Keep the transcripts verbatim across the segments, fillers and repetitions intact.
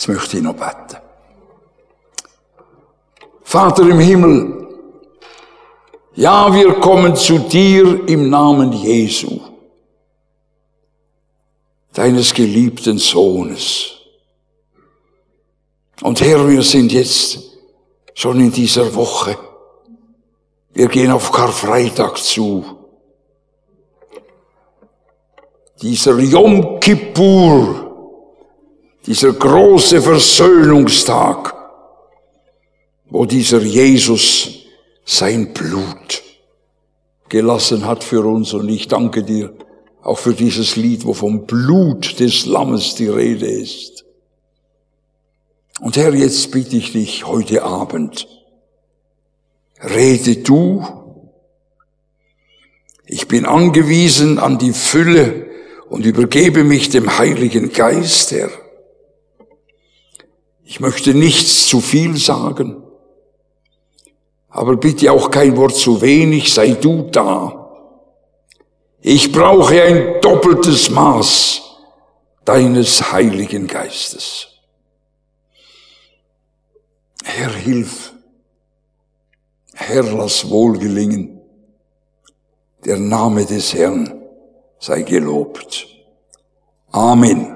Jetzt möchte ich noch beten. Vater im Himmel, ja, wir kommen zu dir im Namen Jesu, deines geliebten Sohnes. Und Herr, wir sind jetzt schon in dieser Woche. Wir gehen auf Karfreitag zu. Dieser Yom Kippur, dieser große Versöhnungstag, wo dieser Jesus sein Blut gelassen hat für uns. Und ich danke dir auch für dieses Lied, wo vom Blut des Lammes die Rede ist. Und Herr, jetzt bitte ich dich heute Abend, rede du. Ich bin angewiesen an die Fülle und übergebe mich dem Heiligen Geist, Herr. Ich möchte nichts zu viel sagen, aber bitte auch kein Wort zu wenig, sei du da. Ich brauche ein doppeltes Maß deines Heiligen Geistes. Herr, hilf. Herr, lass wohl gelingen. Der Name des Herrn sei gelobt. Amen.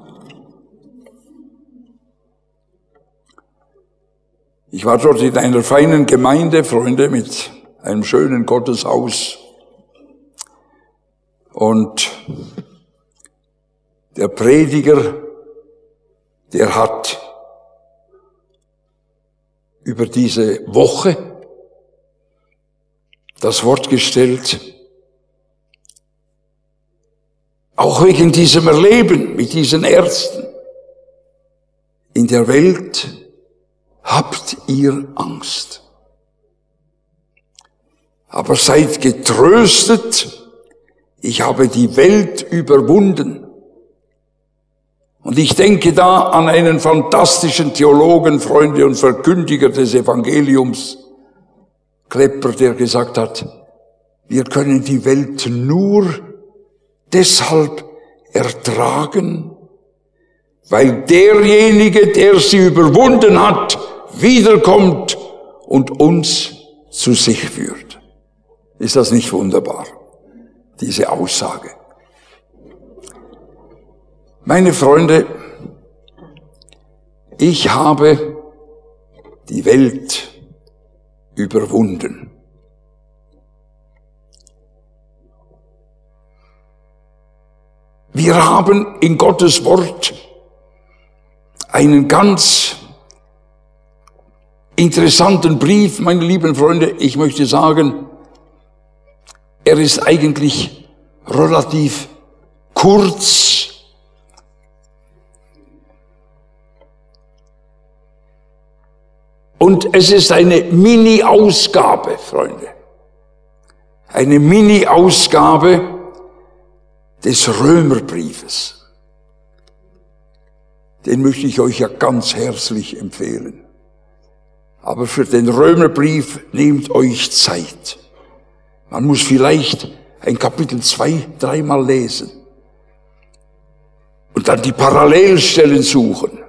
Ich war dort in einer feinen Gemeinde, Freunde, mit einem schönen Gotteshaus. Und der Prediger, der hat über diese Woche das Wort gestellt, auch wegen diesem Erleben mit diesen Ärzten. In der Welt habt ihr Angst. Aber seid getröstet, ich habe die Welt überwunden. Und ich denke da an einen fantastischen Theologen, Freunde und Verkündiger des Evangeliums, Klepper, der gesagt hat, wir können die Welt nur deshalb ertragen, weil derjenige, der sie überwunden hat, wiederkommt und uns zu sich führt. Ist das nicht wunderbar, diese Aussage? Meine Freunde, ich habe die Welt überwunden. Wir haben in Gottes Wort einen ganz interessanten Brief, meine lieben Freunde. Ich möchte sagen, er ist eigentlich relativ kurz. Und es ist eine Mini-Ausgabe, Freunde. Eine Mini-Ausgabe des Römerbriefes. Den möchte ich euch ja ganz herzlich empfehlen. Aber für den Römerbrief nehmt euch Zeit. Man muss vielleicht ein Kapitel zwei, dreimal lesen. Und dann die Parallelstellen suchen.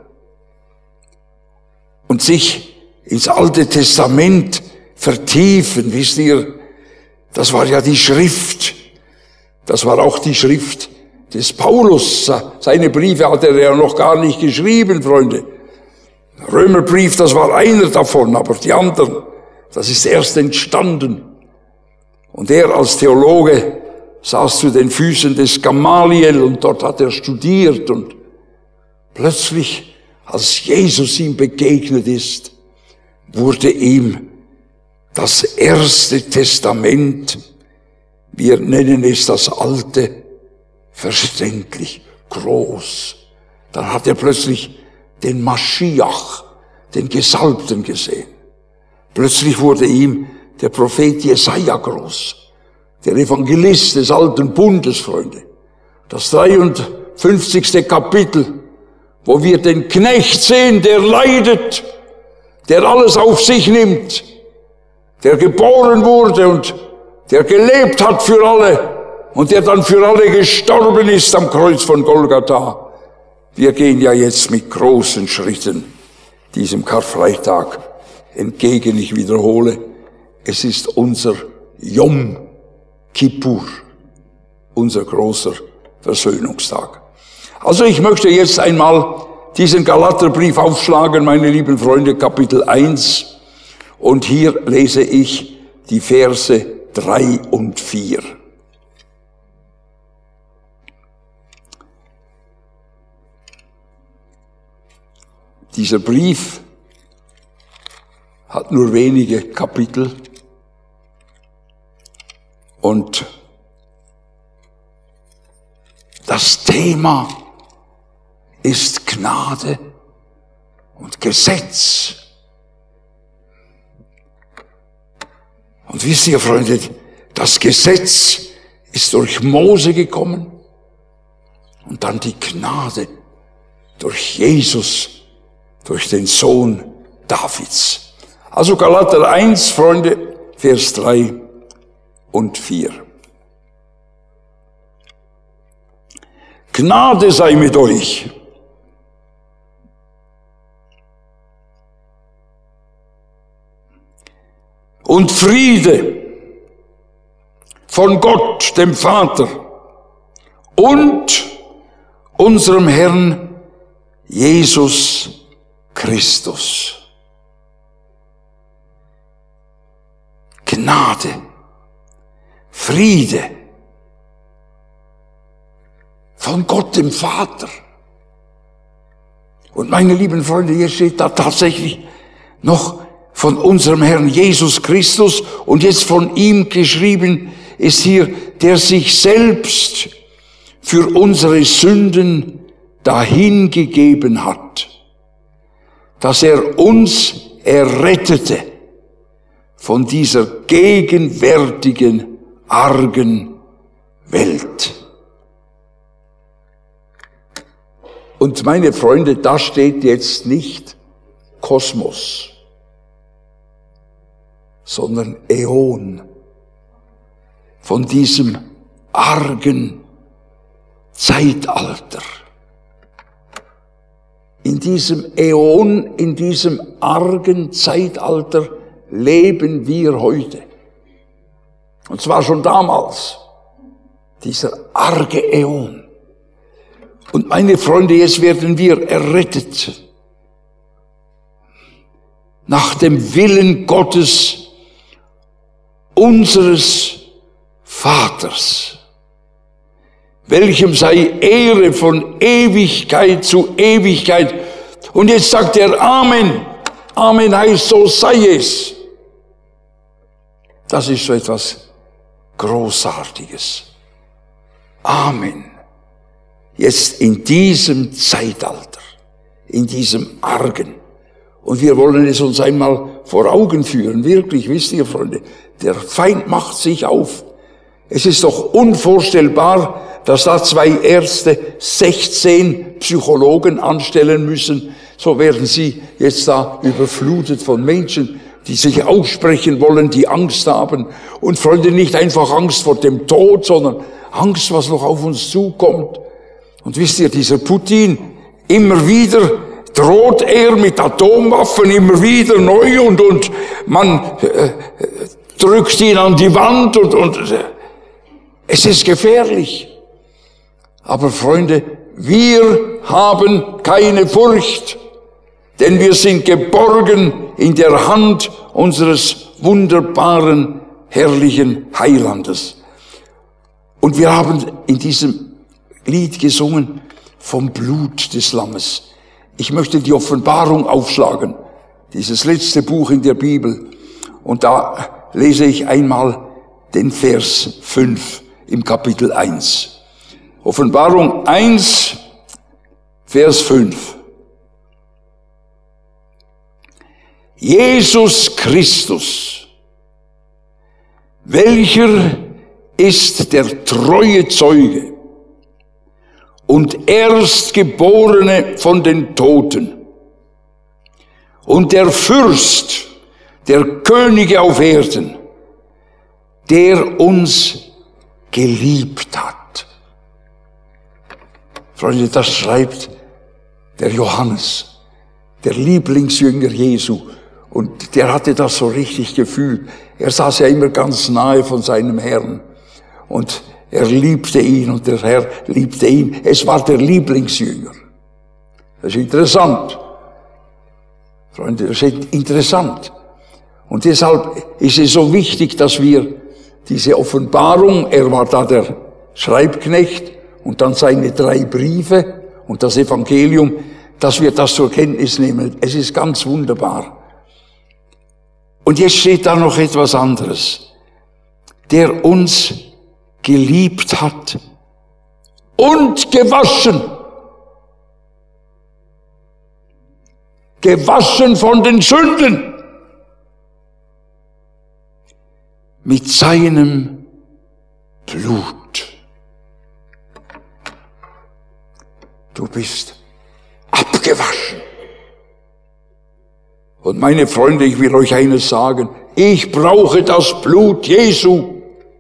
Und sich ins Alte Testament vertiefen. Wisst ihr, das war ja die Schrift. Das war auch die Schrift des Paulus. Seine Briefe hat er ja noch gar nicht geschrieben, Freunde. Der Römerbrief, das war einer davon, aber die anderen, das ist erst entstanden. Und er als Theologe saß zu den Füßen des Gamaliel und dort hat er studiert und plötzlich, als Jesus ihm begegnet ist, wurde ihm das erste Testament, wir nennen es das Alte, verständlich, groß. Dann hat er plötzlich den Maschiach, den Gesalbten gesehen. Plötzlich wurde ihm der Prophet Jesaja groß, der Evangelist des Alten Bundes, Freunde. Das dreiundfünfzigste Kapitel, wo wir den Knecht sehen, der leidet, der alles auf sich nimmt, der geboren wurde und der gelebt hat für alle und der dann für alle gestorben ist am Kreuz von Golgatha. Wir gehen ja jetzt mit großen Schritten diesem Karfreitag entgegen. Ich wiederhole, es ist unser Yom Kippur, unser großer Versöhnungstag. Also ich möchte jetzt einmal diesen Galaterbrief aufschlagen, meine lieben Freunde, Kapitel eins. Und hier lese ich die Verse drei und vier. Dieser Brief hat nur wenige Kapitel und das Thema ist Gnade und Gesetz. Und wisst ihr, Freunde, das Gesetz ist durch Mose gekommen und dann die Gnade durch Jesus, durch den Sohn Davids. Also Galater eins, Freunde, Vers drei und vier. Gnade sei mit euch. Und Friede von Gott, dem Vater, und unserem Herrn Jesus Christus. Gnade, Friede von Gott, dem Vater. Und meine lieben Freunde, hier steht da tatsächlich noch von unserem Herrn Jesus Christus, und jetzt von ihm geschrieben ist hier, der sich selbst für unsere Sünden dahingegeben hat, dass er uns errettete von dieser gegenwärtigen argen Welt. Und meine Freunde, da steht jetzt nicht Kosmos, sondern Äon, von diesem argen Zeitalter. In diesem Äon, in diesem argen Zeitalter leben wir heute. Und zwar schon damals, dieser arge Äon. Und meine Freunde, jetzt werden wir errettet nach dem Willen Gottes, unseres Vaters, welchem sei Ehre von Ewigkeit zu Ewigkeit. Und jetzt sagt er Amen. Amen heißt, so sei es. Das ist so etwas Großartiges. Amen. Jetzt in diesem Zeitalter, in diesem argen. Und wir wollen es uns einmal vor Augen führen. Wirklich, wisst ihr, Freunde, der Feind macht sich auf. Es ist doch unvorstellbar, dass da zwei Ärzte sechzehn Psychologen anstellen müssen. So werden sie jetzt da überflutet von Menschen, die sich aussprechen wollen, die Angst haben. Und Freunde, nicht einfach Angst vor dem Tod, sondern Angst, was noch auf uns zukommt. Und wisst ihr, dieser Putin, immer wieder droht er mit Atomwaffen, immer wieder neu, und, und man äh, drückt ihn an die Wand, und, und äh, es ist gefährlich. Aber Freunde, wir haben keine Furcht, denn wir sind geborgen in der Hand unseres wunderbaren, herrlichen Heilandes. Und wir haben in diesem Lied gesungen vom Blut des Lammes. Ich möchte die Offenbarung aufschlagen, dieses letzte Buch in der Bibel. Und da lese ich einmal den Vers fünf im Kapitel eins. Offenbarung eins, Vers fünf. Jesus Christus, welcher ist der treue Zeuge und Erstgeborene von den Toten und der Fürst der Könige auf Erden, der uns geliebt hat. Freunde, das schreibt der Johannes, der Lieblingsjünger Jesu. Und der hatte das so richtig gefühlt. Er saß ja immer ganz nahe von seinem Herrn. Und er liebte ihn und der Herr liebte ihn. Es war der Lieblingsjünger. Das ist interessant. Freunde, das ist interessant. Und deshalb ist es so wichtig, dass wir diese Offenbarung, er war da der Schreibknecht und dann seine drei Briefe und das Evangelium, dass wir das zur Kenntnis nehmen. Es ist ganz wunderbar. Und jetzt steht da noch etwas anderes. Der uns geliebt hat und gewaschen. Gewaschen von den Sünden. Mit seinem Blut. Du bist abgewaschen. Und meine Freunde, ich will euch eines sagen. Ich brauche das Blut Jesu.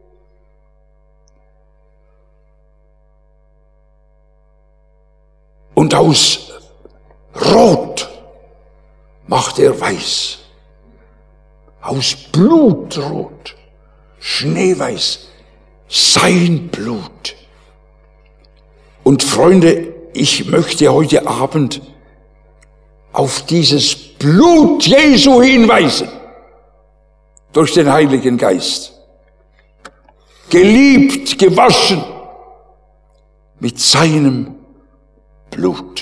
Und aus Rot macht er weiß. Aus Blutrot, schneeweiß, sein Blut. Und Freunde, ich möchte heute Abend auf dieses Blut Jesu hinweisen. Durch den Heiligen Geist. Geliebt, gewaschen mit seinem Blut.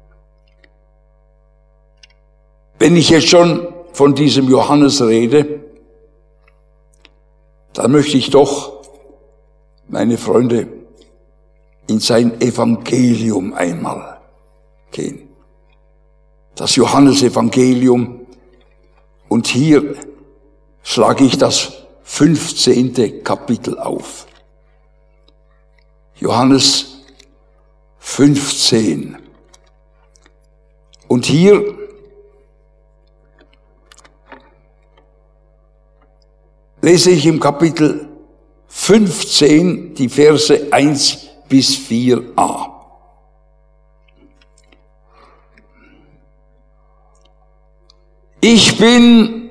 Wenn ich jetzt schon von diesem Johannes rede, dann möchte ich doch, meine Freunde, in sein Evangelium einmal gehen. Das Johannesevangelium. Und hier schlage ich das fünfzehnte Kapitel auf. Johannes fünfzehn. Und hier lese ich im Kapitel fünfzehn die Verse eins bis vier a. Ich bin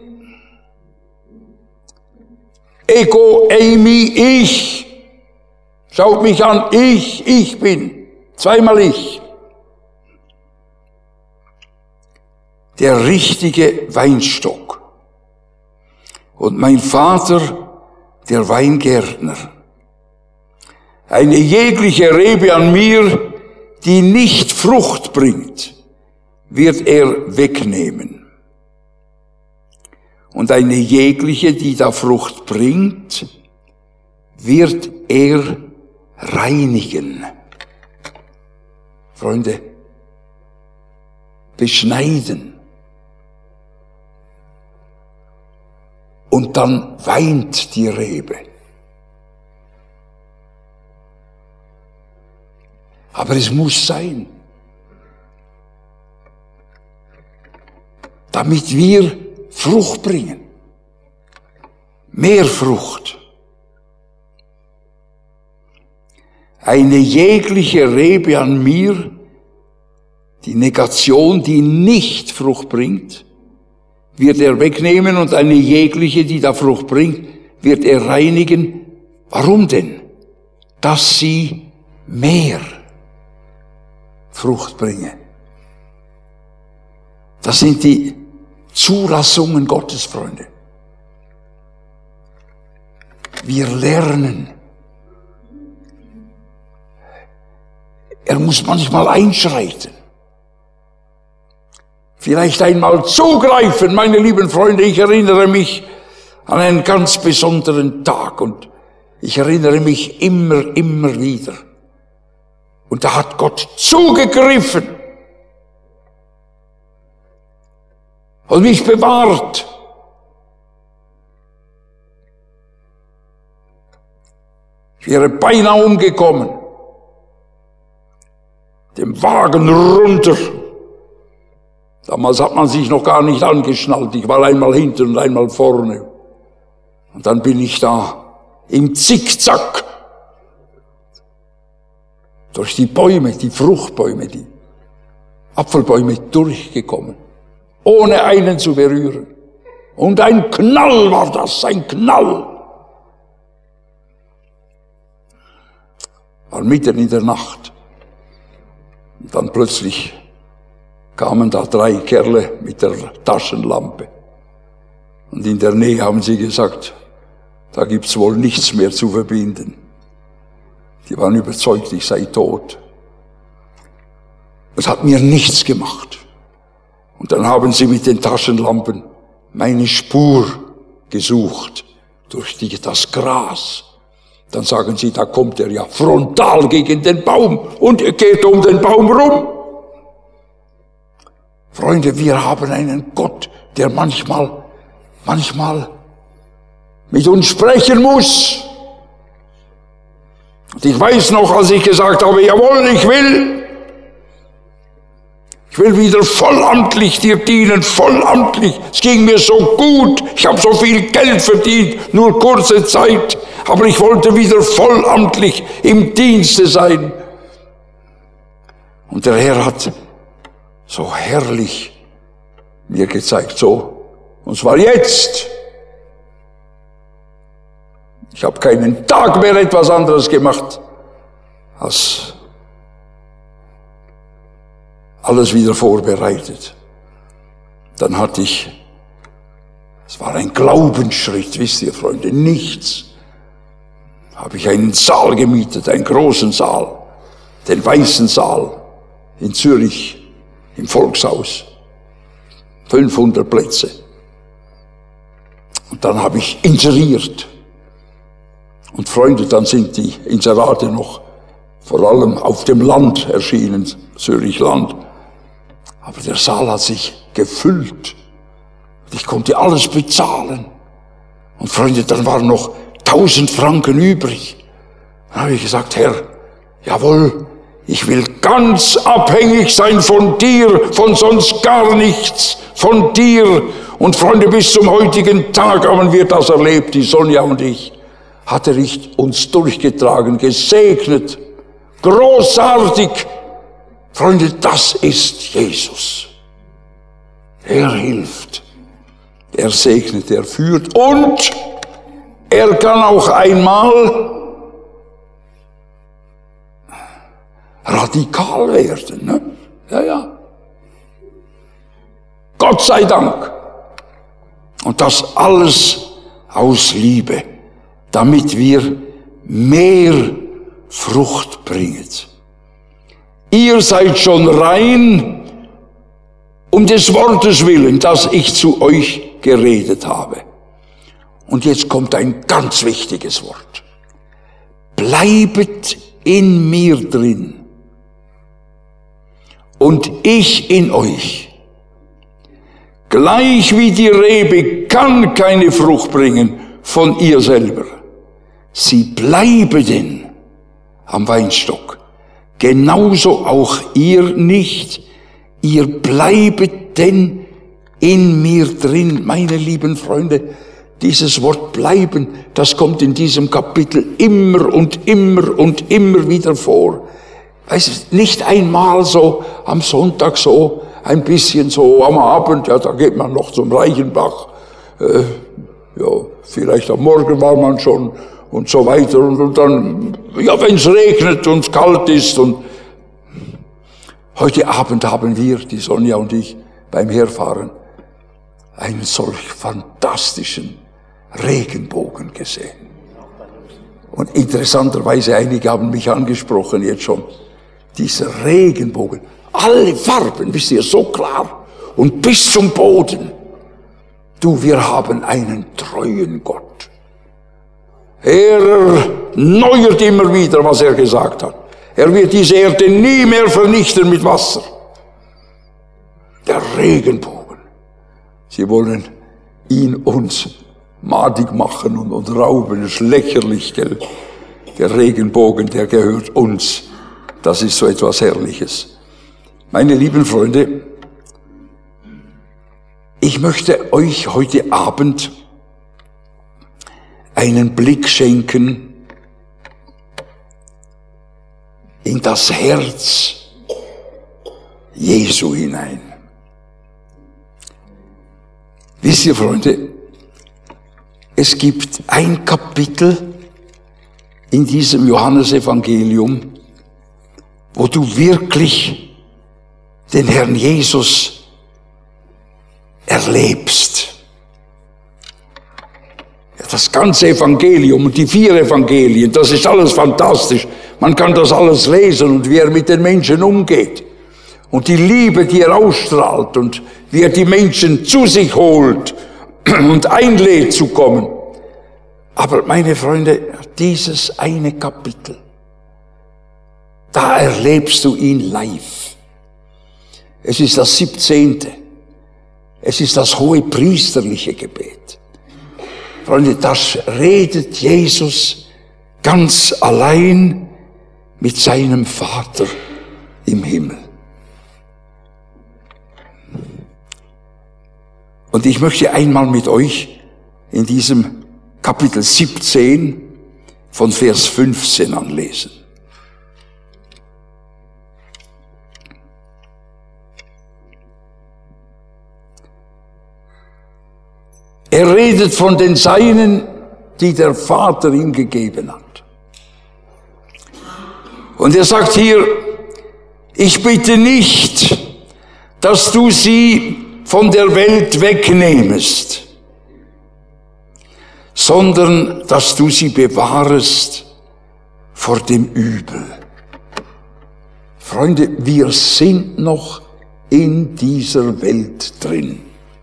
Ego Eimi, ich. Schaut mich an, ich, ich bin. Zweimal ich. Der richtige Weinstock. Und mein Vater, der Weingärtner. Eine jegliche Rebe an mir, die nicht Frucht bringt, wird er wegnehmen. Und eine jegliche, die da Frucht bringt, wird er reinigen. Freunde, beschneiden. Und dann weint die Rebe. Aber es muss sein, damit wir Frucht bringen. Mehr Frucht. Eine jegliche Rebe an mir, die Negation, die nicht Frucht bringt, wird er wegnehmen und eine jegliche, die da Frucht bringt, wird er reinigen. Warum denn? Dass sie mehr Frucht bringe. Das sind die Zulassungen Gottes, Freunde. Wir lernen. Er muss manchmal einschreiten. Vielleicht einmal zugreifen, meine lieben Freunde. Ich erinnere mich an einen ganz besonderen Tag und ich erinnere mich immer, immer wieder. Und da hat Gott zugegriffen und mich bewahrt. Ich wäre beinahe umgekommen. Dem Wagen runter. Damals hat man sich noch gar nicht angeschnallt. Ich war einmal hinten und einmal vorne. Und dann bin ich da im Zickzack durch die Bäume, die Fruchtbäume, die Apfelbäume durchgekommen, ohne einen zu berühren. Und ein Knall war das, ein Knall. War mitten in der Nacht. Und dann plötzlich kamen da drei Kerle mit der Taschenlampe. Und in der Nähe haben sie gesagt, da gibt's wohl nichts mehr zu verbinden. Die waren überzeugt, ich sei tot. Es hat mir nichts gemacht. Und dann haben sie mit den Taschenlampen meine Spur gesucht durch die, das Gras. Dann sagen sie, da kommt er ja frontal gegen den Baum und er geht um den Baum rum. Freunde, wir haben einen Gott, der manchmal, manchmal mit uns sprechen muss. Und ich weiß noch, als ich gesagt habe, jawohl, ich will, ich will wieder vollamtlich dir dienen, vollamtlich. Es ging mir so gut, ich habe so viel Geld verdient, nur kurze Zeit, aber ich wollte wieder vollamtlich im Dienste sein. Und der Herr hat so herrlich mir gezeigt, so, und zwar jetzt. Ich habe keinen Tag mehr etwas anderes gemacht, als alles wieder vorbereitet. Dann hatte ich, es war ein Glaubensschritt, wisst ihr, Freunde, nichts. Habe ich einen Saal gemietet, einen großen Saal, den Weißen Saal in Zürich, im Volkshaus. fünfhundert Plätze. Und dann habe ich inseriert. Und Freunde, dann sind die Inserate noch vor allem auf dem Land erschienen, Zürich Land. Aber der Saal hat sich gefüllt. Ich konnte alles bezahlen. Und Freunde, dann waren noch tausend Franken übrig. Dann habe ich gesagt, Herr, jawohl, ich will ganz abhängig sein von dir, von sonst gar nichts, von dir. Und Freunde, bis zum heutigen Tag haben wir das erlebt, die Sonja und ich. Hat er uns durchgetragen, gesegnet, großartig. Freunde, das ist Jesus. Er hilft, er segnet, er führt und er kann auch einmal radikal werden. Ne? Ja, ja. Gott sei Dank. Und das alles aus Liebe, damit wir mehr Frucht bringen. Ihr seid schon rein um des Wortes willen, das ich zu euch geredet habe. Und jetzt kommt ein ganz wichtiges Wort. Bleibet in mir drin und ich in euch. Gleich wie die Rebe kann keine Frucht bringen von ihr selber. Sie bleibe denn am Weinstock. Genauso auch ihr nicht. Ihr bleibet denn in mir drin. Meine lieben Freunde, dieses Wort bleiben, das kommt in diesem Kapitel immer und immer und immer wieder vor. Weißt du, nicht einmal so am Sonntag so, ein bisschen so am Abend, ja, da geht man noch zum Reichenbach. Äh, ja, vielleicht am Morgen war man schon und so weiter. Und, und dann, ja, wenn es regnet und es kalt ist. Und heute Abend haben wir, die Sonja und ich, beim Herfahren, einen solch fantastischen Regenbogen gesehen. Und interessanterweise, einige haben mich angesprochen jetzt schon, dieser Regenbogen, alle Farben, wisst ihr, so klar und bis zum Boden. Du, wir haben einen treuen Gott. Er erneuert immer wieder, was er gesagt hat. Er wird diese Erde nie mehr vernichten mit Wasser. Der Regenbogen. Sie wollen ihn uns madig machen und, und rauben. Das ist lächerlich, gell? Der Regenbogen, der gehört uns. Das ist so etwas Herrliches. Meine lieben Freunde, ich möchte euch heute Abend einen Blick schenken in das Herz Jesu hinein. Wisst ihr, Freunde, es gibt ein Kapitel in diesem Johannesevangelium, wo du wirklich den Herrn Jesus erlebst. Das ganze Evangelium und die vier Evangelien, das ist alles fantastisch. Man kann das alles lesen und wie er mit den Menschen umgeht. Und die Liebe, die er ausstrahlt und wie er die Menschen zu sich holt und einlädt zu kommen. Aber meine Freunde, dieses eine Kapitel, da erlebst du ihn live. Es ist das siebzehnte. Es ist das hohe priesterliche Gebet. Freunde, das redet Jesus ganz allein mit seinem Vater im Himmel. Und ich möchte einmal mit euch in diesem Kapitel siebzehn von Vers fünfzehn anlesen. Er redet von den Seinen, die der Vater ihm gegeben hat. Und er sagt hier, ich bitte nicht, dass du sie von der Welt wegnehmest, sondern dass du sie bewahrest vor dem Übel. Freunde, wir sind noch in dieser Welt drin.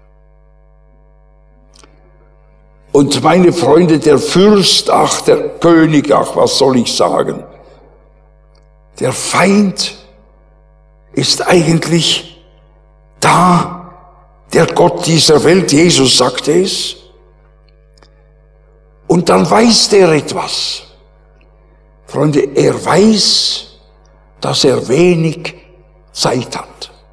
Und meine Freunde, der Fürst, ach, der König, ach, was soll ich sagen? Der Feind ist eigentlich da, der Gott dieser Welt, Jesus sagte es. Und dann weiß der etwas. Freunde, er weiß, dass er wenig Zeit hat.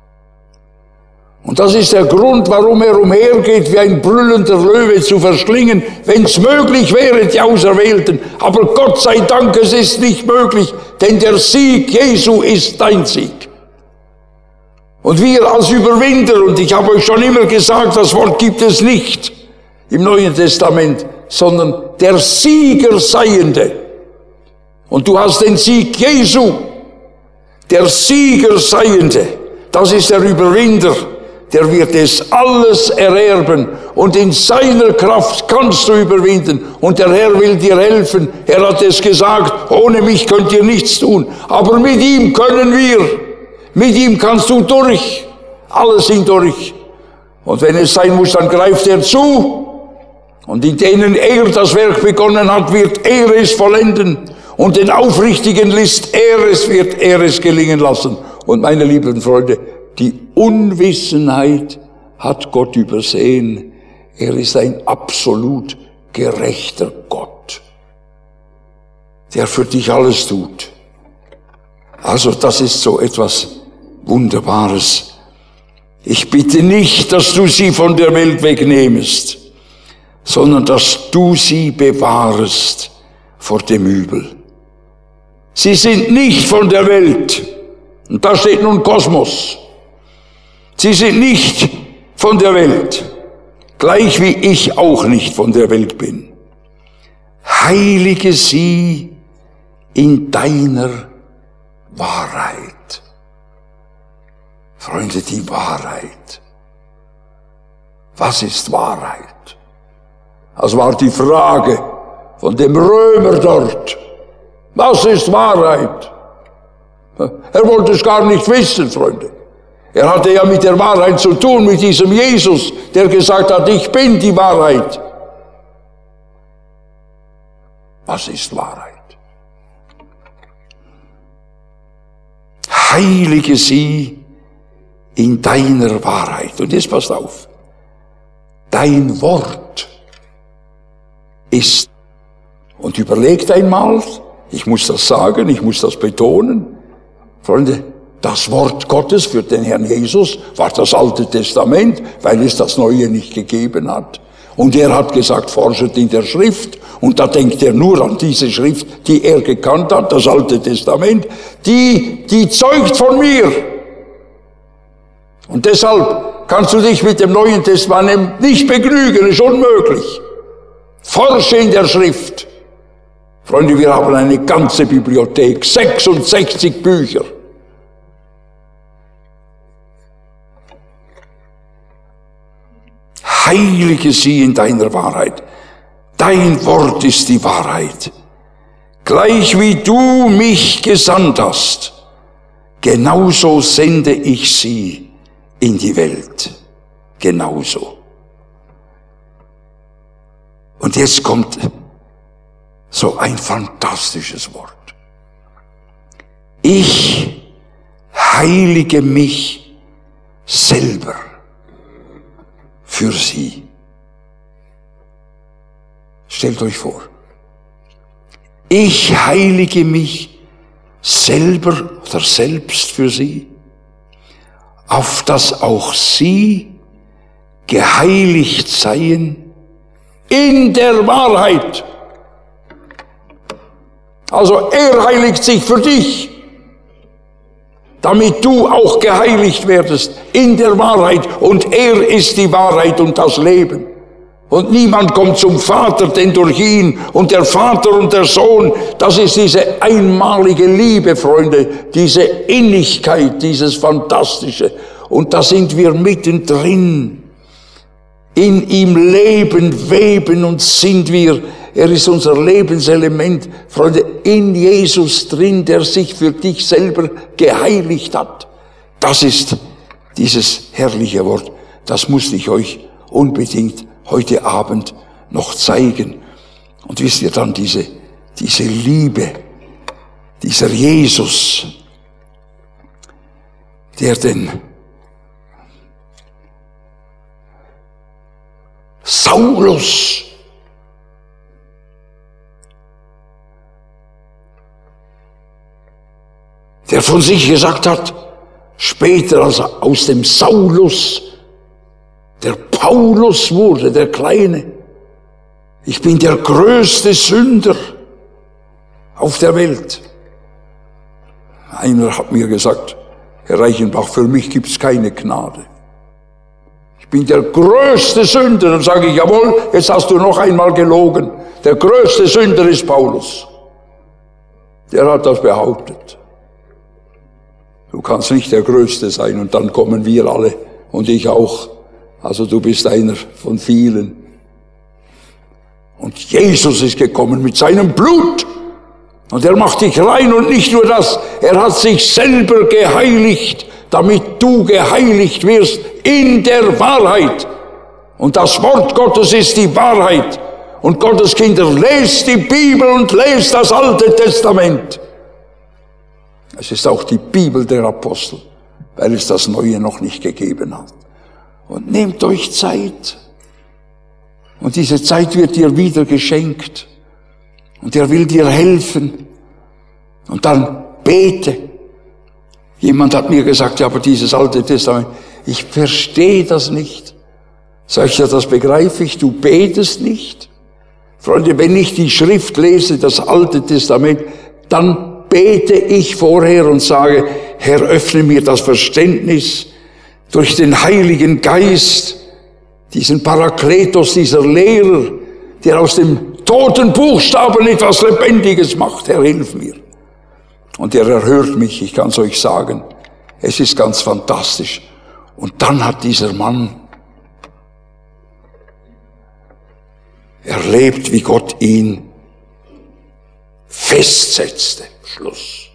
Und das ist der Grund, warum er umhergeht, wie ein brüllender Löwe zu verschlingen, wenn es möglich wäre, die Auserwählten. Aber Gott sei Dank, es ist nicht möglich, denn der Sieg Jesu ist dein Sieg. Und wir als Überwinder, und ich habe euch schon immer gesagt, das Wort gibt es nicht im Neuen Testament, sondern der Siegerseiende. Und du hast den Sieg Jesu, der Siegerseiende, das ist der Überwinder. Der wird es alles ererben und in seiner Kraft kannst du überwinden. Und der Herr will dir helfen. Er hat es gesagt, ohne mich könnt ihr nichts tun. Aber mit ihm können wir. Mit ihm kannst du durch. Alle sind durch. Und wenn es sein muss, dann greift er zu. Und in denen er das Werk begonnen hat, wird er es vollenden. Und den Aufrichtigen lässt er es, wird er es gelingen lassen. Und meine lieben Freunde, die Unwissenheit hat Gott übersehen. Er ist ein absolut gerechter Gott, der für dich alles tut. Also das ist so etwas Wunderbares. Ich bitte nicht, dass du sie von der Welt wegnehmest, sondern dass du sie bewahrest vor dem Übel. Sie sind nicht von der Welt. Und da steht nun Kosmos. Sie sind nicht von der Welt, gleich wie ich auch nicht von der Welt bin. Heilige sie in deiner Wahrheit. Freunde, die Wahrheit. Was ist Wahrheit? Das war die Frage von dem Römer dort. Was ist Wahrheit? Er wollte es gar nicht wissen, Freunde. Er hatte ja mit der Wahrheit zu tun, mit diesem Jesus, der gesagt hat, ich bin die Wahrheit. Was ist Wahrheit? Heilige sie in deiner Wahrheit. Und jetzt passt auf. Dein Wort ist, und überlegt einmal, ich muss das sagen, ich muss das betonen, Freunde, das Wort Gottes für den Herrn Jesus war das Alte Testament, weil es das Neue nicht gegeben hat. Und er hat gesagt, forschet in der Schrift. Und da denkt er nur an diese Schrift, die er gekannt hat, das Alte Testament. Die, die zeugt von mir. Und deshalb kannst du dich mit dem Neuen Testament nicht begnügen, ist unmöglich. Forsche in der Schrift. Freunde, wir haben eine ganze Bibliothek, sechsundsechzig Bücher. Heilige sie in deiner Wahrheit. Dein Wort ist die Wahrheit. Gleich wie du mich gesandt hast, genauso sende ich sie in die Welt. Genauso. Und jetzt kommt so ein fantastisches Wort. Ich heilige mich selber für sie. Stellt euch vor, ich heilige mich selber oder selbst für sie, auf dass auch sie geheiligt seien in der Wahrheit. Also er heiligt sich für dich, damit du auch geheiligt werdest in der Wahrheit. Und er ist die Wahrheit und das Leben. Und niemand kommt zum Vater, denn durch ihn. Und der Vater und der Sohn, das ist diese einmalige Liebe, Freunde, diese Innigkeit, dieses Fantastische. Und da sind wir mittendrin. In ihm leben, weben und sind wir. Er ist unser Lebenselement. Freunde, in Jesus drin, der sich für dich selber geheiligt hat. Das ist dieses herrliche Wort. Das musste ich euch unbedingt heute Abend noch zeigen. Und wisst ihr dann, diese, diese Liebe, dieser Jesus, der den Saulus der von sich gesagt hat, später als er aus dem Saulus der Paulus wurde, der Kleine. Ich bin der größte Sünder auf der Welt. Einer hat mir gesagt, Herr Reichenbach, für mich gibt's keine Gnade. Ich bin der größte Sünder. Dann sage ich, jawohl, jetzt hast du noch einmal gelogen. Der größte Sünder ist Paulus. Der hat das behauptet. Du kannst nicht der Größte sein und dann kommen wir alle und ich auch. Also du bist einer von vielen. Und Jesus ist gekommen mit seinem Blut. Und er macht dich rein und nicht nur das, er hat sich selber geheiligt, damit du geheiligt wirst in der Wahrheit. Und das Wort Gottes ist die Wahrheit. Und Gottes Kinder, lest die Bibel und lest das Alte Testament. Es ist auch die Bibel der Apostel, weil es das Neue noch nicht gegeben hat. Und nehmt euch Zeit. Und diese Zeit wird dir wieder geschenkt. Und er will dir helfen. Und dann bete. Jemand hat mir gesagt, ja, aber dieses Alte Testament, ich verstehe das nicht. Sag ich, ja, das begreife ich, du betest nicht. Freunde, wenn ich die Schrift lese, das Alte Testament, dann bete ich vorher und sage, Herr, öffne mir das Verständnis durch den Heiligen Geist, diesen Parakletos, dieser Lehrer, der aus dem toten Buchstaben etwas Lebendiges macht. Herr, hilf mir. Und er erhört mich, ich kann es euch sagen. Es ist ganz fantastisch. Und dann hat dieser Mann erlebt, wie Gott ihn festsetzte. Schluss.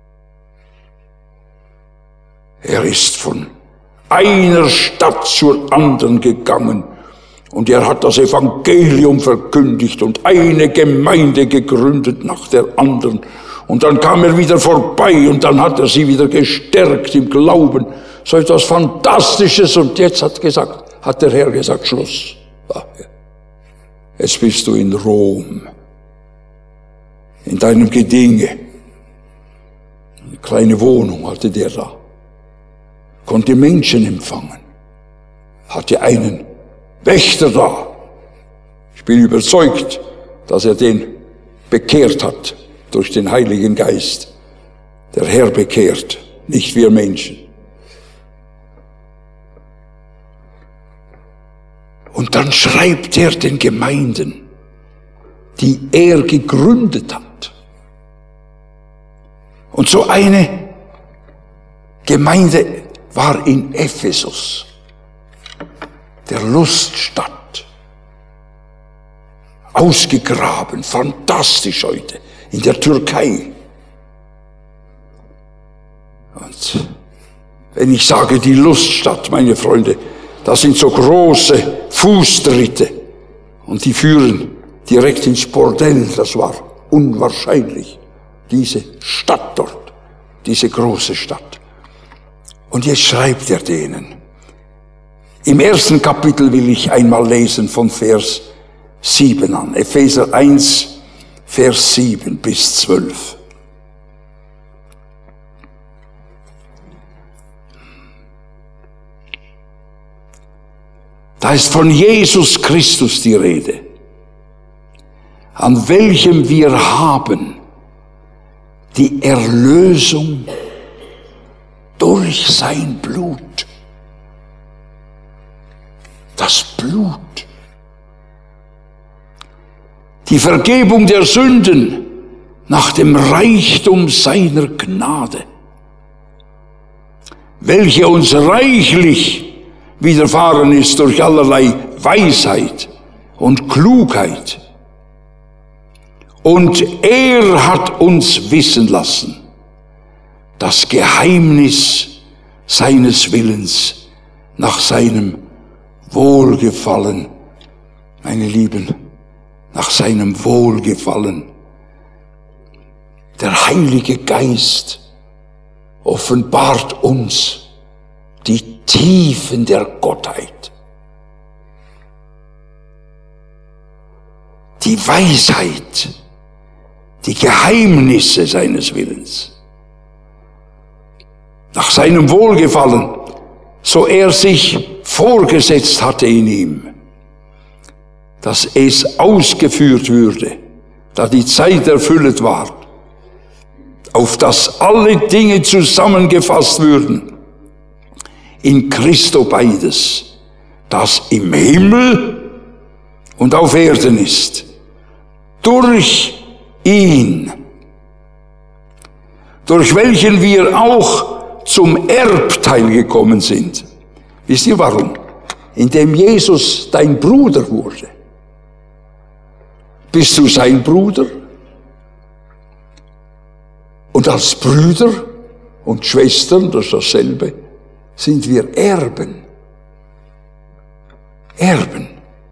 Er ist von einer Stadt zur anderen gegangen und er hat das Evangelium verkündigt und eine Gemeinde gegründet nach der anderen. Und dann kam er wieder vorbei und dann hat er sie wieder gestärkt im Glauben. So etwas Fantastisches. Und jetzt hat gesagt, hat der Herr gesagt, Schluss. Jetzt bist du in Rom, in deinem Gedinge. Eine kleine Wohnung hatte der da. Konnte Menschen empfangen. Hatte einen Wächter da. Ich bin überzeugt, dass er den bekehrt hat durch den Heiligen Geist. Der Herr bekehrt, nicht wir Menschen. Und dann schreibt er den Gemeinden, die er gegründet hat. Und so eine Gemeinde war in Ephesus, der Luststadt. Ausgegraben, fantastisch heute, in der Türkei. Und wenn ich sage die Luststadt, meine Freunde, das sind so große Fußtritte und die führen direkt ins Bordell. Das war unwahrscheinlich, diese Stadt dort, diese große Stadt. Und jetzt schreibt er denen. Im ersten Kapitel will ich einmal lesen von Vers sieben an. Epheser eins, Vers sieben bis zwölf. Da ist von Jesus Christus die Rede, an welchem wir haben die Erlösung durch sein Blut. Das Blut. Die Vergebung der Sünden nach dem Reichtum seiner Gnade, welche uns reichlich widerfahren ist durch allerlei Weisheit und Klugheit. Und er hat uns wissen lassen, das Geheimnis seines Willens nach seinem Wohlgefallen, meine Lieben, nach seinem Wohlgefallen. Der Heilige Geist offenbart uns die Tiefen der Gottheit, die Weisheit, die Geheimnisse seines Willens, nach seinem Wohlgefallen, so er sich vorgesetzt hatte in ihm, dass es ausgeführt würde, da die Zeit erfüllt war, auf dass alle Dinge zusammengefasst würden, in Christo beides, das im Himmel und auf Erden ist, durch ihn, durch welchen wir auch zum Erbteil gekommen sind. Wisst ihr warum? Indem Jesus dein Bruder wurde. Bist du sein Bruder? Und als Brüder und Schwestern, das ist dasselbe, sind wir Erben. Erben.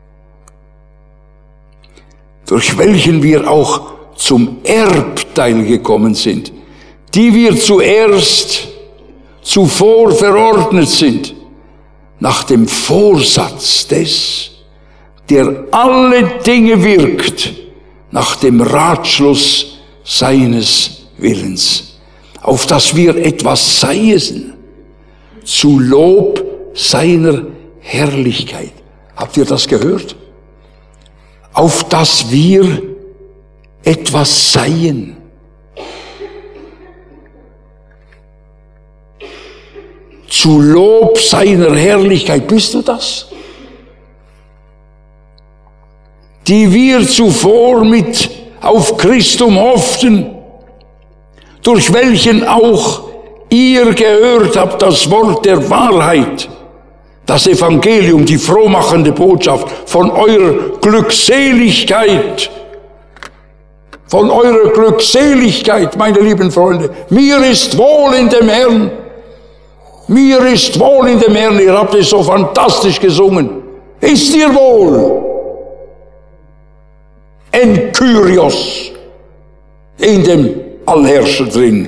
Durch welchen wir auch zum Erbteil gekommen sind, die wir zuerst zuvor verordnet sind, nach dem Vorsatz des, der alle Dinge wirkt, nach dem Ratschluss seines Willens, auf dass wir etwas seien, zu Lob seiner Herrlichkeit. Habt ihr das gehört? Auf dass wir etwas seien. Zu Lob seiner Herrlichkeit. Bist du das? Die wir zuvor mit auf Christum hofften, durch welchen auch ihr gehört habt das Wort der Wahrheit, das Evangelium, die frohmachende Botschaft von eurer Glückseligkeit, von eurer Glückseligkeit, meine lieben Freunde. Mir ist wohl in dem Herrn. Mir ist wohl in dem Herrn. Ihr habt es so fantastisch gesungen. Ist dir wohl? En Kyrios, in dem Allherrscher drin,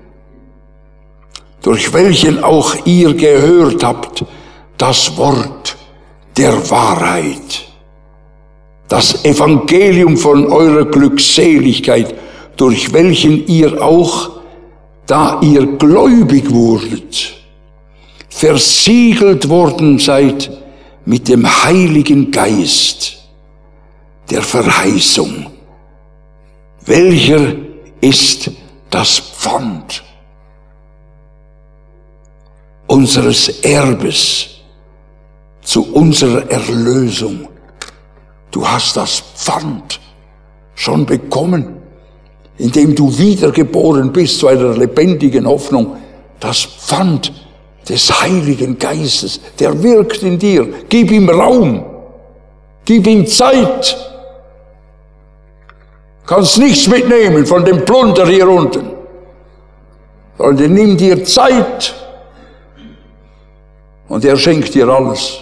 durch welchen auch ihr gehört habt das Wort der Wahrheit, das Evangelium von eurer Glückseligkeit, durch welchen ihr auch, da ihr gläubig wurdet, versiegelt worden seid mit dem Heiligen Geist der Verheißung, welcher ist das Pfand unseres Erbes zu unserer Erlösung. Du hast das Pfand schon bekommen, indem du wiedergeboren bist zu einer lebendigen Hoffnung. Das Pfand des Heiligen Geistes, der wirkt in dir. Gib ihm Raum, gib ihm Zeit. Kannst nichts mitnehmen von dem Plunder hier unten, sondern nimm dir Zeit und er schenkt dir alles.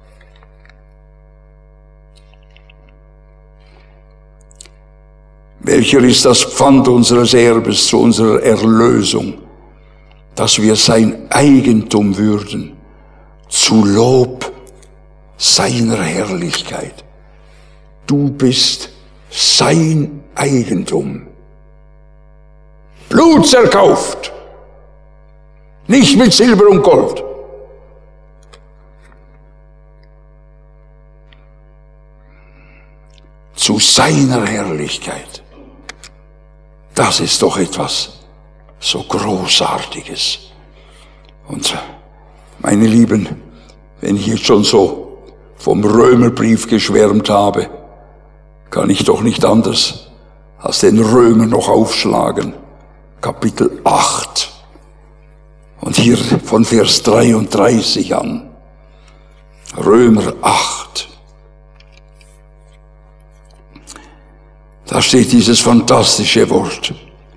Welcher ist das Pfand unseres Erbes zu unserer Erlösung, dass wir sein Eigentum würden, zu Lob seiner Herrlichkeit. Du bist sein Eigentum. Blut erkauft, nicht mit Silber und Gold. Zu seiner Herrlichkeit. Das ist doch etwas so Großartiges. Und meine Lieben, wenn ich jetzt schon so vom Römerbrief geschwärmt habe, kann ich doch nicht anders als den Römer noch aufschlagen. Kapitel acht. Und hier von Vers dreiunddreißig an. Römer acht. Da steht dieses fantastische Wort.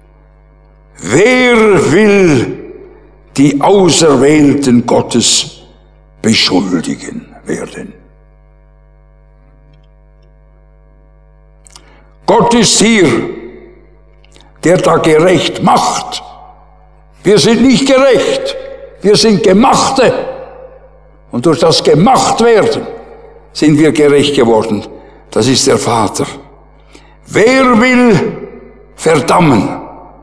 Wer will die Auserwählten Gottes beschuldigen werden? Gott ist hier, der da gerecht macht. Wir sind nicht gerecht, wir sind Gemachte. Und durch das Gemachtwerden sind wir gerecht geworden. Das ist der Vater. Wer will verdammen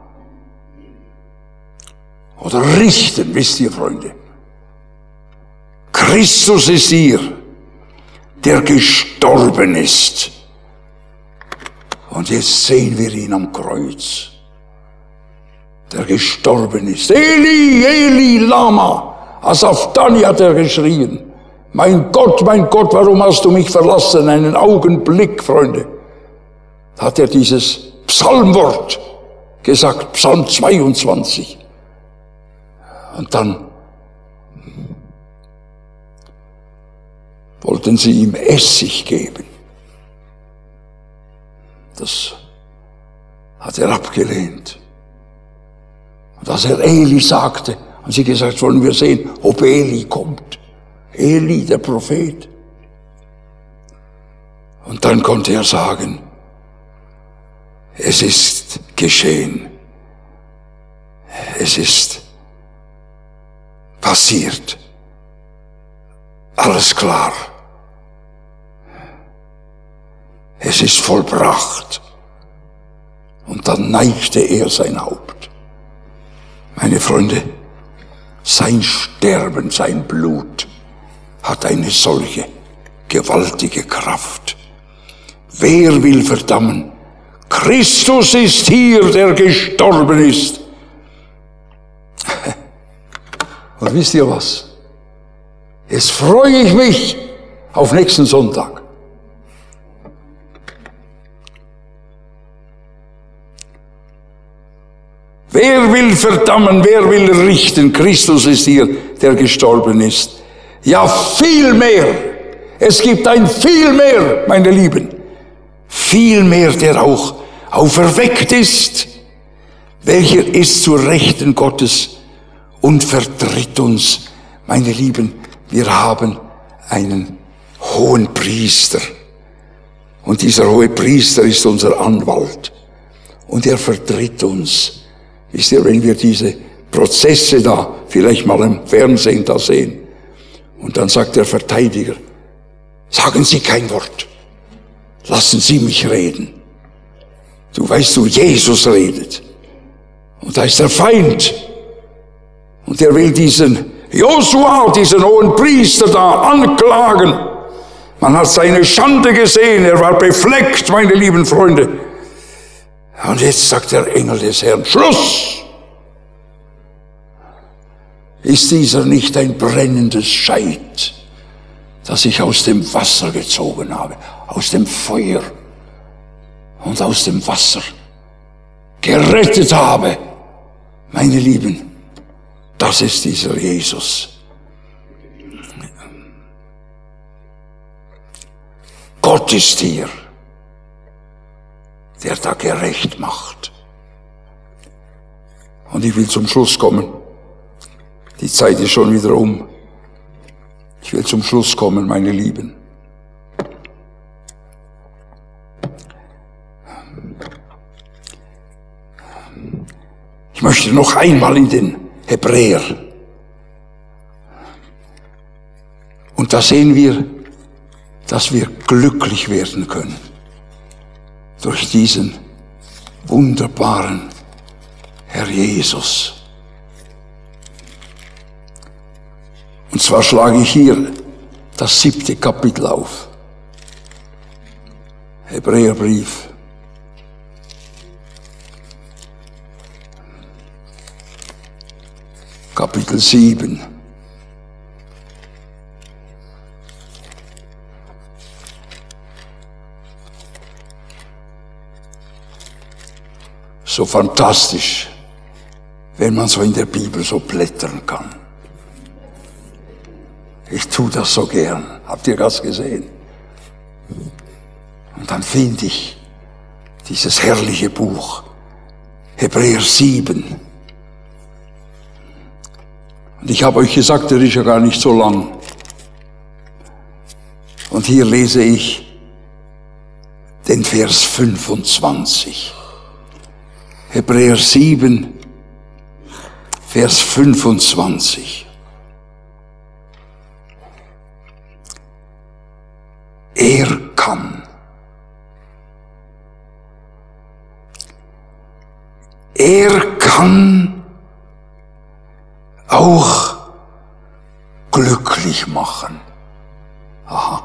oder richten, wisst ihr, Freunde? Christus ist hier, der gestorben ist. Und jetzt sehen wir ihn am Kreuz, der gestorben ist. Eli, Eli, lama sabachthani hat er geschrien. Mein Gott, mein Gott, warum hast du mich verlassen? Einen Augenblick, Freunde. Hat er dieses Psalmwort gesagt, Psalm zweiundzwanzig. Und dann wollten sie ihm Essig geben. Das hat er abgelehnt. Und als er Eli sagte, haben sie gesagt, wollen wir sehen, ob Eli kommt. Eli, der Prophet. Und dann konnte er sagen, es ist geschehen. Es ist passiert. Alles klar. Es ist vollbracht. Und dann neigte er sein Haupt. Meine Freunde, sein Sterben, sein Blut hat eine solche gewaltige Kraft. Wer will verdammen? Christus ist hier, der gestorben ist. Und wisst ihr was? Jetzt freue ich mich auf nächsten Sonntag. Wer will verdammen, wer will richten? Christus ist hier, der gestorben ist. Ja, viel mehr. Es gibt ein viel mehr, meine Lieben. Viel mehr, der auch auferweckt ist. Welcher ist zur Rechten Gottes und vertritt uns. Meine Lieben, wir haben einen hohen Priester. Und dieser hohe Priester ist unser Anwalt. Und er vertritt uns. Wisst ihr, wenn wir diese Prozesse da vielleicht mal im Fernsehen da sehen, und dann sagt der Verteidiger, sagen Sie kein Wort, lassen Sie mich reden. Du weißt, du, Jesus redet. Und da ist der Feind. Und er will diesen Josua, diesen hohen Priester da anklagen. Man hat seine Schande gesehen, er war befleckt, meine lieben Freunde. Und jetzt sagt der Engel des Herrn, Schluss! Ist dieser nicht ein brennendes Scheit, dass ich aus dem Wasser gezogen habe, aus dem Feuer und aus dem Wasser gerettet habe. Meine Lieben, das ist dieser Jesus. Gott ist hier, der da gerecht macht. Und ich will zum Schluss kommen. Die Zeit ist schon wieder um. Ich will zum Schluss kommen, meine Lieben. Ich möchte noch einmal in den Hebräer. Und da sehen wir, dass wir glücklich werden können durch diesen wunderbaren Herr Jesus. Und zwar schlage ich hier das siebte Kapitel auf. Hebräerbrief. Kapitel sieben. So fantastisch, wenn man so in der Bibel so blättern kann. Ich tue das so gern. Habt ihr das gesehen? Und dann finde ich dieses herrliche Buch, Hebräer sieben. Und ich habe euch gesagt, der ist ja gar nicht so lang. Und hier lese ich den Vers fünfundzwanzig. Hebräer sieben, Vers fünfundzwanzig. Er kann. Er kann auch glücklich machen. Aha.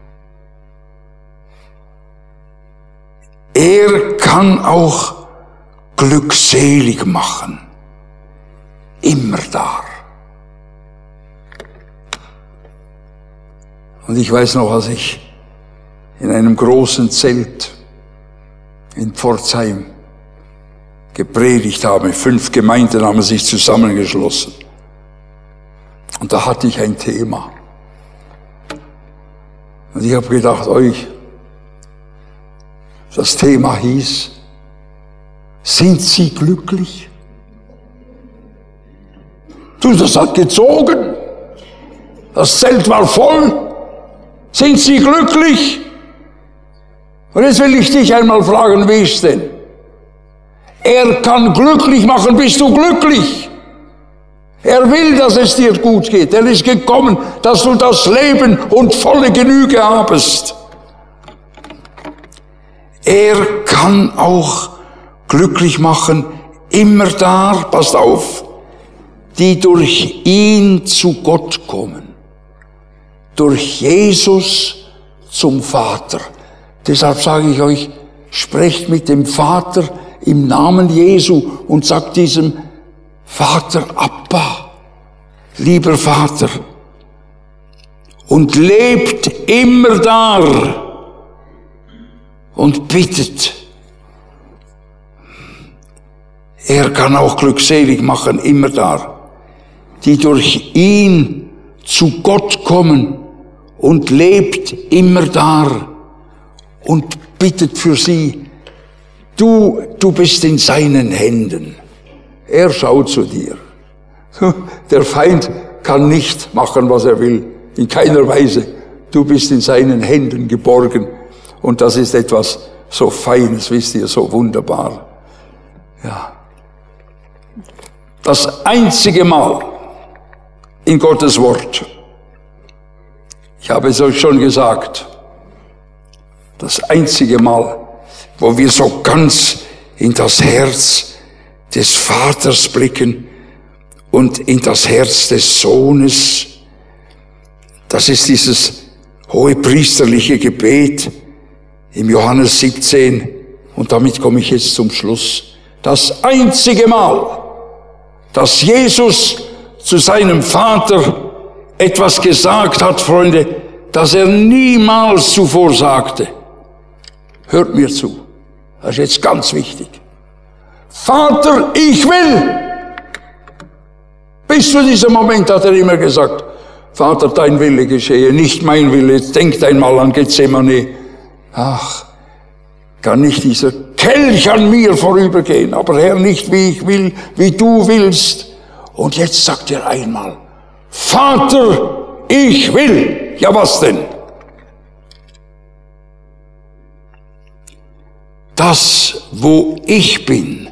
Er kann auch glückselig machen. Immer da. Und ich weiß noch, als ich in einem großen Zelt in Pforzheim gepredigt habe, fünf Gemeinden haben sich zusammengeschlossen. Und da hatte ich ein Thema. Und ich habe gedacht, euch, das Thema hieß, sind Sie glücklich? Du, das hat gezogen. Das Zelt war voll. Sind Sie glücklich? Und jetzt will ich dich einmal fragen, wie ist denn? Er kann glücklich machen, bist du glücklich? Er will, dass es dir gut geht. Er ist gekommen, dass du das Leben und volle Genüge habest. Er kann auch glücklich machen, immer da, passt auf, die durch ihn zu Gott kommen. Durch Jesus zum Vater. Deshalb sage ich euch, sprecht mit dem Vater im Namen Jesu und sagt diesem Vater, Abba, lieber Vater, und lebt immer da und bittet. Er kann auch glückselig machen, immer da, die durch ihn zu Gott kommen und lebt immer da und bittet für sie. Du, du bist in seinen Händen. Er schaut zu dir. Der Feind kann nicht machen, was er will. In keiner Weise. Du bist in seinen Händen geborgen. Und das ist etwas so Feines, wisst ihr, so wunderbar. Ja. Das einzige Mal in Gottes Wort, ich habe es euch schon gesagt, das einzige Mal, wo wir so ganz in das Herz des Vaters blicken und in das Herz des Sohnes, das ist dieses hohepriesterliche Gebet im Johannes siebzehn, und damit komme ich jetzt zum Schluss. Das einzige Mal, dass Jesus zu seinem Vater etwas gesagt hat, Freunde, das er niemals zuvor sagte. Hört mir zu, das ist jetzt ganz wichtig. Vater, ich will. Bis zu diesem Moment hat er immer gesagt, Vater, dein Wille geschehe, nicht mein Wille. Jetzt denkt einmal an Gethsemane. Ach, kann nicht dieser Kelch an mir vorübergehen, aber Herr, nicht wie ich will, wie du willst. Und jetzt sagt er einmal, Vater, ich will. Ja, was denn? Das, wo ich bin,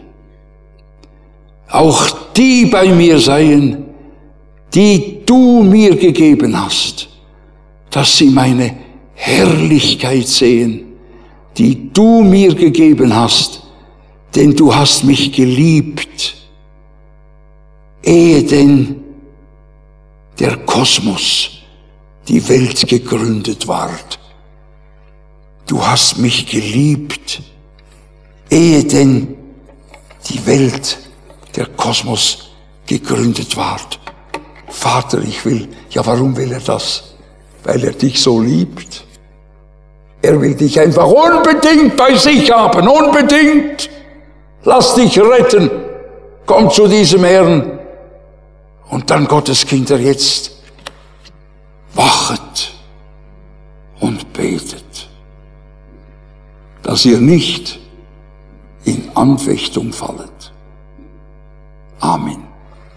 auch die bei mir seien, die du mir gegeben hast, dass sie meine Herrlichkeit sehen, die du mir gegeben hast, denn du hast mich geliebt, ehe denn der Kosmos, die Welt gegründet ward. Du hast mich geliebt, ehe denn die Welt, der Kosmos gegründet ward. Vater, ich will. Ja, warum will er das? Weil er dich so liebt. Er will dich einfach unbedingt bei sich haben, unbedingt. Lass dich retten. Komm zu diesem Herrn. Und dann, Gottes Kinder, jetzt wachet und betet, dass ihr nicht in Anfechtung fallet. Amen.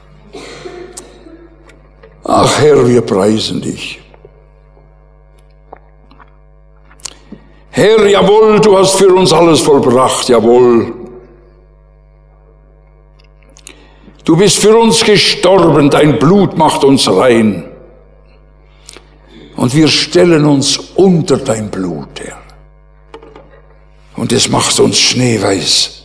Ach Herr, wir preisen dich. Herr, jawohl, du hast für uns alles vollbracht, jawohl. Du bist für uns gestorben, dein Blut macht uns rein. Und wir stellen uns unter dein Blut, Herr. Und es macht uns schneeweiß.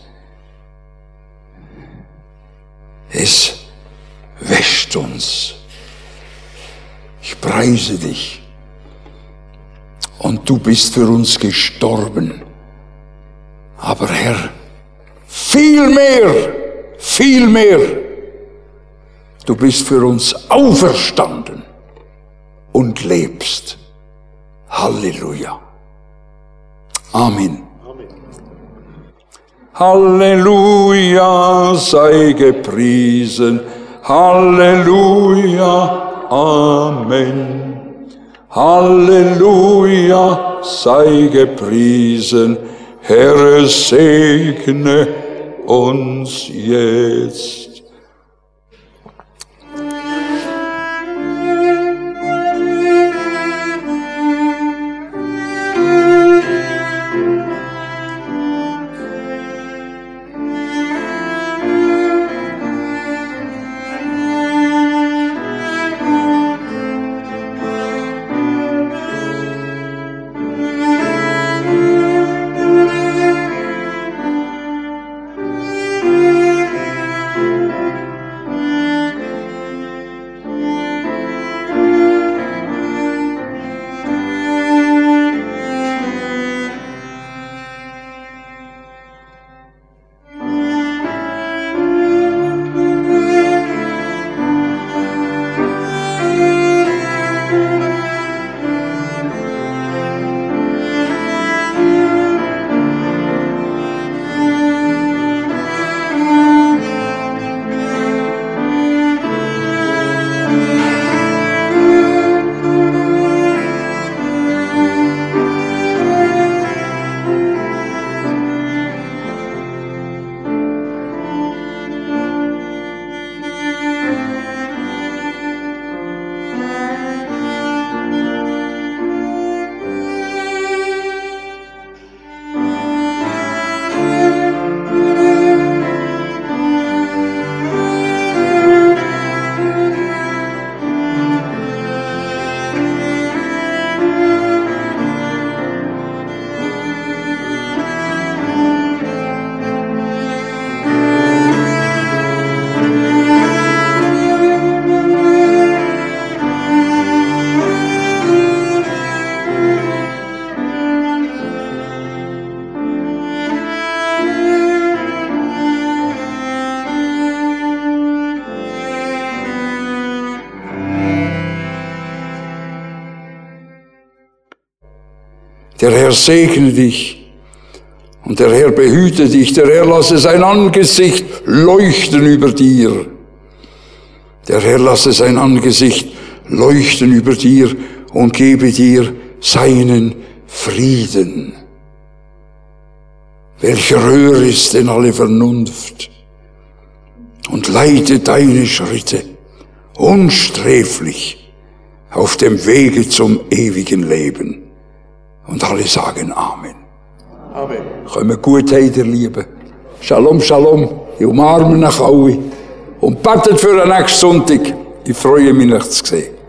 Es wäscht uns. Ich preise dich. Und du bist für uns gestorben. Aber Herr, viel mehr, viel mehr. Du bist für uns auferstanden und lebst. Halleluja. Amen. Halleluja, sei gepriesen. Halleluja, Amen. Halleluja, sei gepriesen. Herr, segne uns jetzt. Der Herr segne dich. Und der Herr behüte dich, der Herr lasse sein Angesicht leuchten über dir. Der Herr lasse sein Angesicht leuchten über dir und gebe dir seinen Frieden. Welcher höher ist denn alle Vernunft und leite deine Schritte unsträflich auf dem Wege zum ewigen Leben. Und alle sagen Amen. Amen. Kommen gut heim, ihr Lieben. Shalom, Shalom. Ich umarme euch alle. Und betet für den nächsten Sonntag. Ich freue mich, euch zu sehen.